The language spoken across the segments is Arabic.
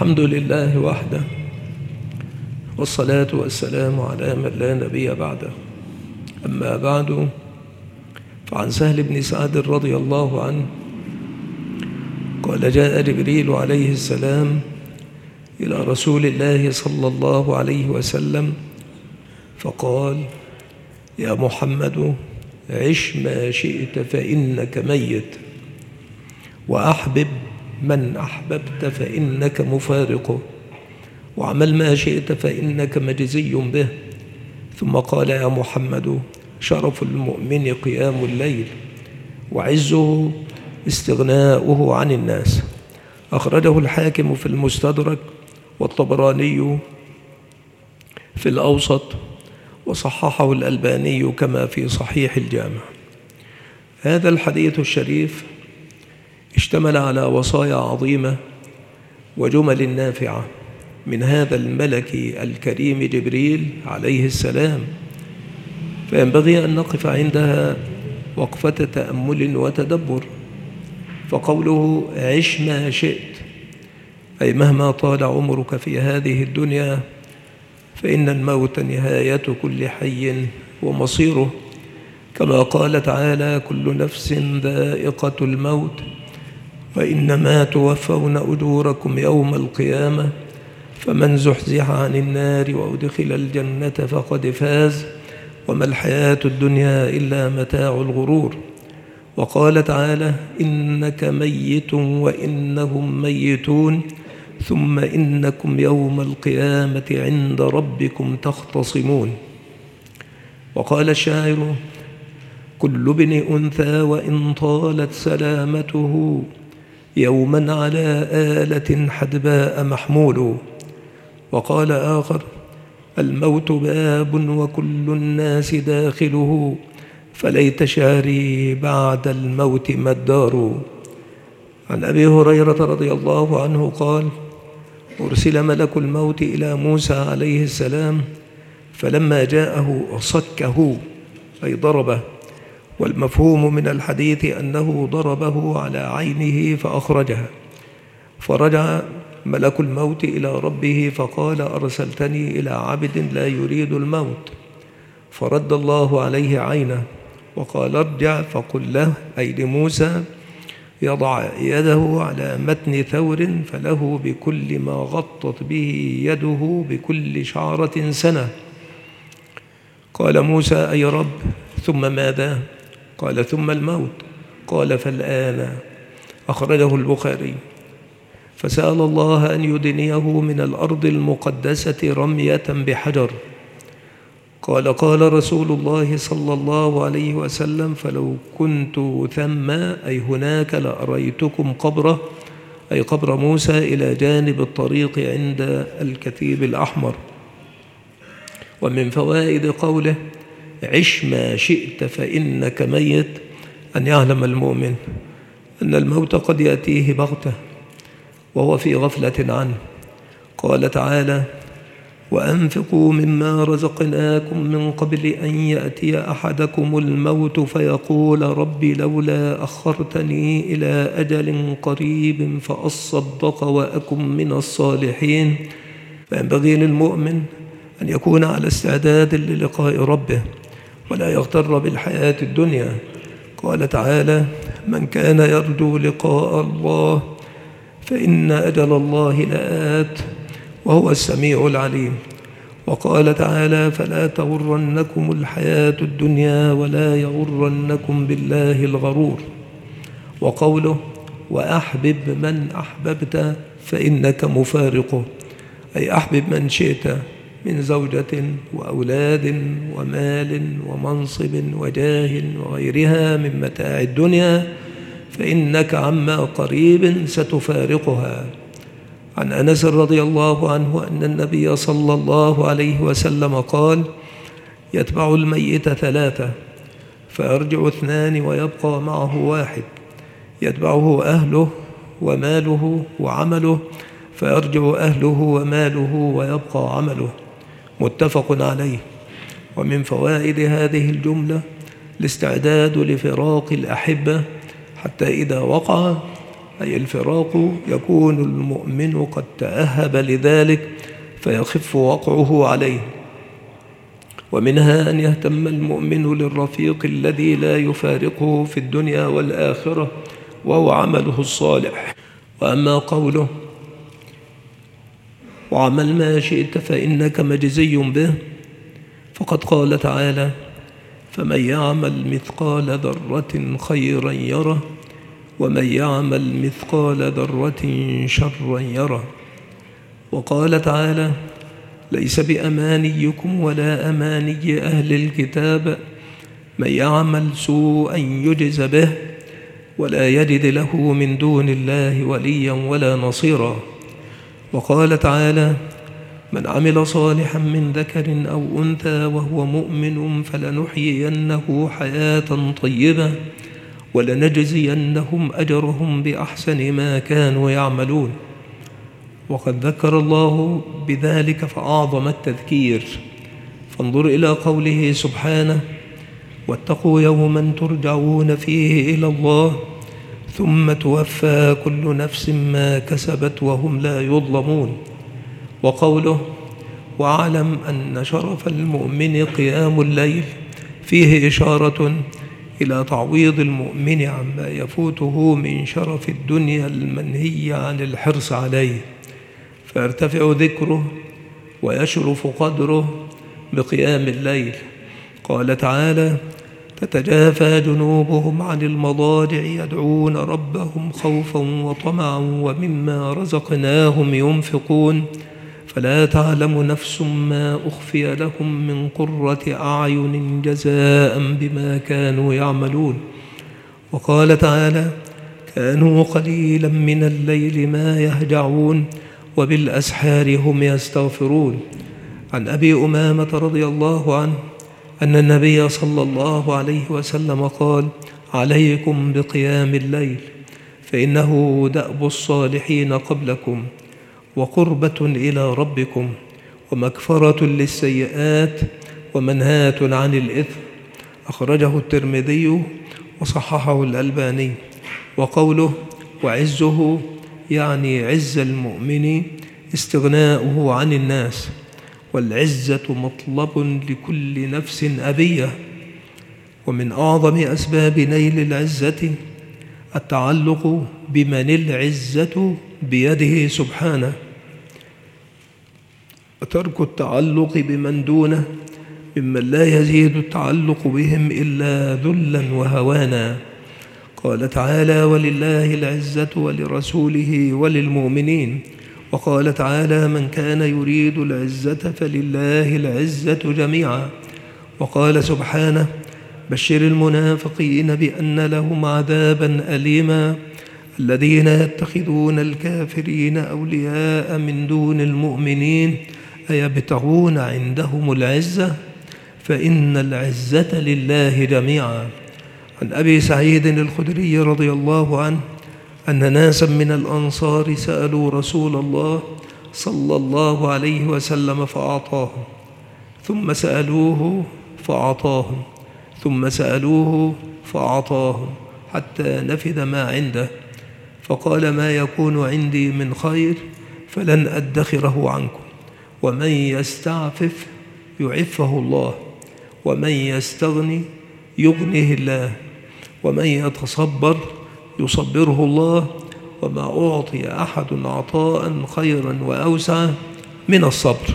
الحمد لله وحده، والصلاة والسلام على من لا نبي بعده. أما بعد، فعن سهل بن سعد رضي الله عنه قال: جاء جبريل عليه السلام إلى رسول الله صلى الله عليه وسلم فقال: يا محمد، عش ما شئت فإنك ميت، وأحبب من أحببت فإنك مفارقه، واعمل ما شئت فإنك مجزي به. ثم قال: يا محمد، شرف المؤمن قيام الليل، وعزه استغناؤه عن الناس. أخرجه الحاكم في المستدرك، والطبراني في الأوسط، وصححه الألباني كما في صحيح الجامع. هذا الحديث الشريف اشتمل على وصايا عظيمة وجمل نافعة من هذا الملك الكريم جبريل عليه السلام، فينبغي أن نقف عندها وقفة تأمل وتدبر. فقوله عش ما شئت، أي مهما طال عمرك في هذه الدنيا فإن الموت نهاية كل حي ومصيره، كما قال تعالى: كل نفس ذائقة الموت وإنما توفون أجوركم يوم القيامة فمن زحزح عن النار وأدخل الجنة فقد فاز وما الحياة الدنيا إلا متاع الغرور. وقال تعالى: إنك ميت وإنهم ميتون ثم إنكم يوم القيامة عند ربكم تختصمون. وقال الشاعر: كل ابن أنثى وإن طالت سلامته يوما على آلة حدباء محمول. وقال آخر: الموت باب وكل الناس داخله فليت شعري بعد الموت ما الدار. عن أبي هريرة رضي الله عنه قال: أرسل ملك الموت إلى موسى عليه السلام، فلما جاءه صكه أي ضربه، والمفهوم من الحديث أنه ضربه على عينه فأخرجها. فرجع ملك الموت إلى ربه فقال: أرسلتني إلى عبد لا يريد الموت. فرد الله عليه عينه وقال: ارجع فقل له، أي لموسى، يضع يده على متن ثور فله بكل ما غطت به يده بكل شعرة سنة. قال موسى: أي رب، ثم ماذا؟ قال: ثم الموت. قال: فالآن. أخرجه البخاري. فسأل الله أن يدنيه من الأرض المقدسة رمية بحجر. قال رسول الله صلى الله عليه وسلم: فلو كنت ثم أي هناك لأريتكم قبره، أي قبر موسى، إلى جانب الطريق عند الكثيب الأحمر. ومن فوائد قوله عش ما شئت فإنك ميت أن يعلم المؤمن أن الموت قد يأتيه بغتة وهو في غفلة عنه. قال تعالى: وأنفقوا مما رزقناكم من قبل أن يأتي أحدكم الموت فيقول رب لولا أخرتني إلى أجل قريب فأصدق وأكن من الصالحين. فينبغي للمؤمن أن يكون على استعداد للقاء ربه ولا يغتر بالحياة الدنيا. قال تعالى: من كان يرجو لقاء الله فإن أجل الله لآت وهو السميع العليم. وقال تعالى: فلا تغرنكم الحياة الدنيا ولا يغرنكم بالله الغرور. وقوله وأحبب من أحببت فإنك مفارقه، أي أحبب من شئت من زوجة وأولاد ومال ومنصب وجاه وغيرها من متاع الدنيا، فإنك عما قريب ستفارقها. عن أنس رضي الله عنه أن النبي صلى الله عليه وسلم قال: يتبع الميت ثلاثة فيرجع اثنان ويبقى معه واحد، يتبعه أهله وماله وعمله فيرجع أهله وماله ويبقى عمله. متفق عليه. ومن فوائد هذه الجملة الاستعداد لفراق الأحبة حتى إذا وقع أي الفراق يكون المؤمن قد تأهب لذلك فيخف وقعه عليه. ومنها أن يهتم المؤمن للرفيق الذي لا يفارقه في الدنيا والآخرة وهو عمله الصالح. وأما قوله وعمل ما شئت فإنك مجزي به، فقد قال تعالى فمن يعمل مثقال ذرة خيرا يره ومن يعمل مثقال ذرة شرا يره. وقال تعالى ليس بأمانيكم ولا أماني أهل الكتاب من يعمل سوءا يجز به ولا يجد له من دون الله وليا ولا نصيرا. وقال تعالى من عمل صالحا من ذكر أو أنثى وهو مؤمن فلنحيينه حياة طيبة ولنجزينهم أجرهم بأحسن ما كانوا يعملون. وقد ذكر الله بذلك فأعظم التذكير، فانظر إلى قوله سبحانه واتقوا يوما ترجعون فيه إلى الله ثم توفى كل نفس ما كسبت وهم لا يظلمون. وقوله واعلم أن شرف المؤمن قيام الليل فيه إشارة إلى تعويض المؤمن عما يفوته من شرف الدنيا المنهي عن الحرص عليه، فيرتفع ذكره ويشرف قدره بقيام الليل. قال تعالى تتجافى جنوبهم عن المضاجع يدعون ربهم خوفا وطمعا ومما رزقناهم ينفقون فلا تعلم نفس ما أخفي لهم من قرة أعين جزاء بما كانوا يعملون. وقال تعالى كانوا قليلا من الليل ما يهجعون وبالأسحار هم يستغفرون. عن أبي أمامة رضي الله عنه أن النبي صلى الله عليه وسلم قال عليكم بقيام الليل فإنه دأب الصالحين قبلكم وقربة إلى ربكم ومكفرة للسيئات ومنهاة عن الإثم. أخرجه الترمذي وصححه الألباني. وقوله وعزه يعني عز المؤمن استغناؤه عن الناس، والعزة مطلب لكل نفس أبية. ومن أعظم أسباب نيل العزة التعلق بمن العزة بيده سبحانه، وترك التعلق بمن دونه ممن لا يزيد التعلق بهم إلا ذلا وهوانا. قال تعالى ولله العزة ولرسوله وللمؤمنين. وقال تعالى من كان يريد العزة فلله العزة جميعا. وقال سبحانه بشر المنافقين بأن لهم عذابا أليما الذين يتخذون الكافرين أولياء من دون المؤمنين أيبتغون عندهم العزة فإن العزة لله جميعا. عن أبي سعيد الخدري رضي الله عنه أن ناسا من الأنصار سألوا رسول الله صلى الله عليه وسلم فأعطاهم، ثم سألوه فأعطاهم، ثم سألوه فأعطاهم حتى نفذ ما عنده، فقال ما يكون عندي من خير فلن أدخره عنكم، ومن يستعفف يعفه الله، ومن يستغني يغنيه الله، ومن يتصبر يصبره الله، وما أعطي أحد عطاء خيرا وأوسع من الصبر.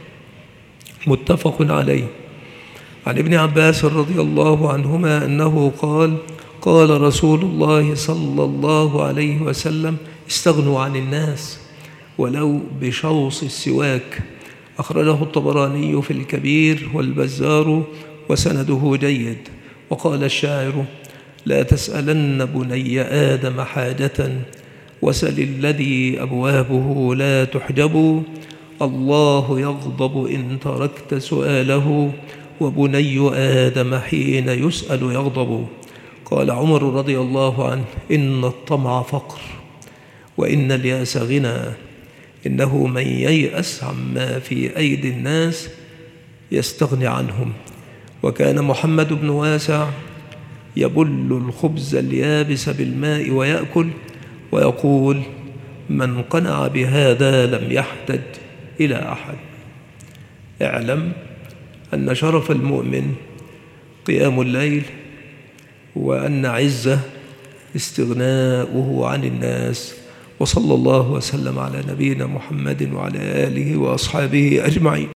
متفق عليه. عن ابن عباس رضي الله عنهما أنه قال قال رسول الله صلى الله عليه وسلم استغنوا عن الناس ولو بشوص السواك. أخرجه الطبراني في الكبير والبزار وسنده جيد. وقال الشاعر لا تسألن بني آدم حاجة وسل الذي أبوابه لا تحجب، الله يغضب إن تركت سؤاله وبني آدم حين يسأل يغضب. قال عمر رضي الله عنه إن الطمع فقر وإن الياس غنى، إنه من ييأس عما في أيدي الناس يستغني عنهم. وكان محمد بن واسع يبل الخبز اليابس بالماء ويأكل، ويقول: من قنع بهذا لم يحتج إلى أحد. اعلم أن شرف المؤمن قيام الليل، وأن عزه استغناؤه عن الناس. وصلى الله وسلم على نبينا محمد وعلى آله وأصحابه أجمعين.